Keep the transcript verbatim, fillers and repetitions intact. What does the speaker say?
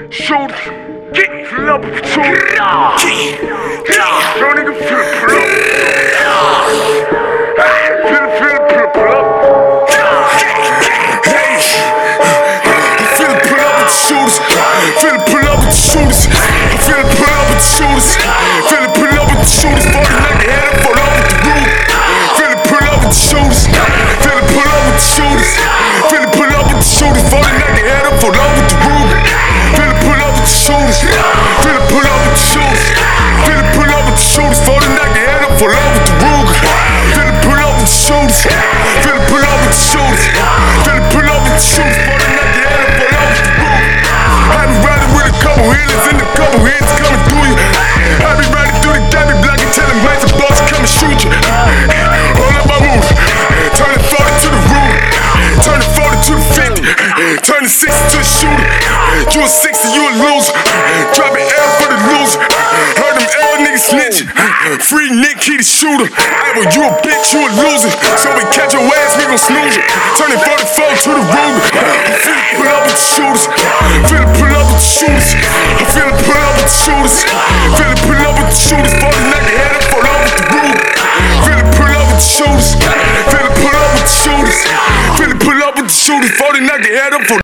shoot, get fill up with shoot, show nigga fill it, pull up, fill it, fill it, pull up, pull up, hey, fill it, pull up with the shooters, fill it, pull up with the shooters, fill it, pull up with the shooters, fill it, pull up with the shooters, forty like a head up, fall up with the roof, fill it, pull up with the shooters, fill it, pull up with the shooters, fill it, pull up with the shooters, forty like a head up, fall up with the roof, fill it, pull up with the shooters, fill it, pull up with the shooters, fill it, pull up with the shooters, forty like a head up, fall up with the roof, fill it, pull up with the shooters, fill it, pull up with the shooters, fill it, pull up with the shooters, forty like a head up, fall up with the roof. I be riding with a couple healers and a couple heads coming through you. I be riding through the gap, be black and telling mates the boss come and shoot you. Hold up my move, turn the forty to the roof, turn the forty to the fifty, turn the sixty to the shooter. You a sixty, you a loser, drop an L for the loser. Heard them L niggas snitch, free Nick, he the shooter. Hey, well you a bitch, you a loser, so we catch your ass, we gon' snooze it. Turn the forty-four to the Ruger.